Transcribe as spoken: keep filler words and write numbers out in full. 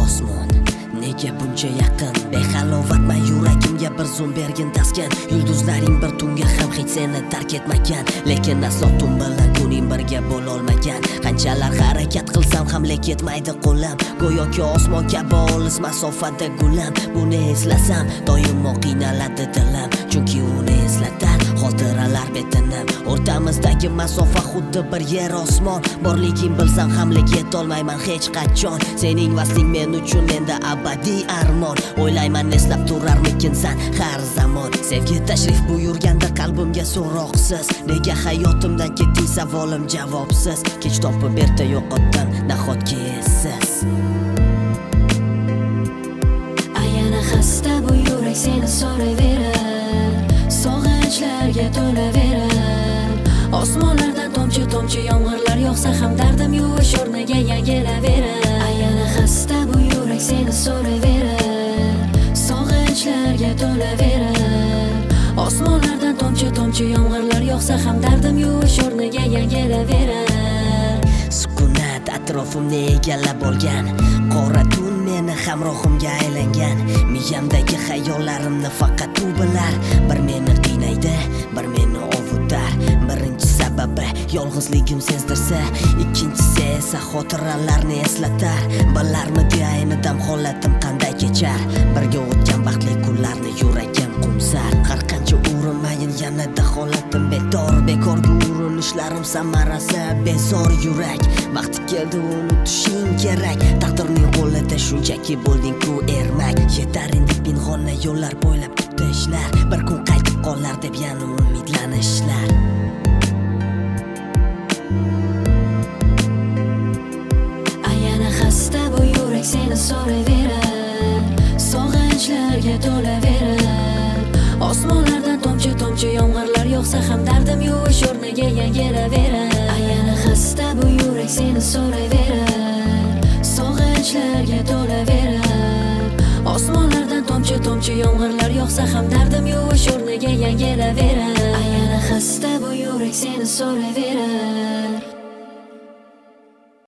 osmon nega buncha yaqin? Behalovatman yuragimga bir zum bergin taskin. Yulduzlaring bir tunga ham hech seni tark etmagan, lekin aslo tun bilan kuning birga bo'lolmagan. Qanchalar harakat qilsam ham lek yetmaydi qo'lim, go'yoki osmon kabi olis masofada gulim. Buni eslasam doimo qiynaladi dilim, chunki uni eslatar xotiralar betinim. O'rtamizdagi masofa xuddi bir yer osmon, borliging bilsam ham lek yetolmayman hech qachon. Sening vasling men uchun endi abadiy armon, o'ylayman eslab turarmikinsan har zamon. Sevgi tashrif buyurganda qalbimga so'roqsiz, nega hayotimdan ketding savolim javobsiz. Kech topib erta yo'qotdim nahotki essiz. Ayana xasta bu yurak seni so'rayverar, sog'inchlarga to'laverar. Osmonlardan tomchi tomchi yomg'irlar yog'sa ham dardim yuvish o'rniga yangilaverar. Ayana xasta bu yurak seni so'rayverar, sog'inchlarga to'laverar. Osmonlardan tomchi tomchi yomg'irlar yog'sa ham dardim yuvish o'rniga yangilaverar. Sukunat atrofimni egallab olgan, qora tun meni hamrohimga aylangan. Miyamdagi xayollarimni faqat u bilar, bir meni qiynaydi, bir meni ovutar. Birinchi sababi yolg'izligim sezdirsa, ikkinchisi esa xotiralarni eslatar. Bilarmidi ayni dam holatim qanday kechar, birga o'tgan baxtli kunlarni yuragim qumsar. Har qancha urinmayin yanada holatim betor, bekorga urinishlarim samarasi bezor yurak. Vaqti keldi unutishing kerak, taqdirning qo'lida shunchaki bo'lding-ku ermak. Yetar endi pinhona yo'llar bo'ylab kutdi ishlar, bir kun qaytib qolar deb yana umidlanishlar. Ayana xasta bu yurak seni so'rayverar, sog'inchlarga to'laverar. Osmonlardan tomchi tomchi yomg'irlar yog'sa ham dardim yuvish o'rniga yangilaverar. Ayana xasta bu yurak seni so'rayverar, sog'inchlarga to'laverar. Osmonlardan tomchi tomchi yomg'irlar yog'sa ham dardim yuvish o'rniga yangilaverar. Ayana xasta bu yurak seni so'rayverar.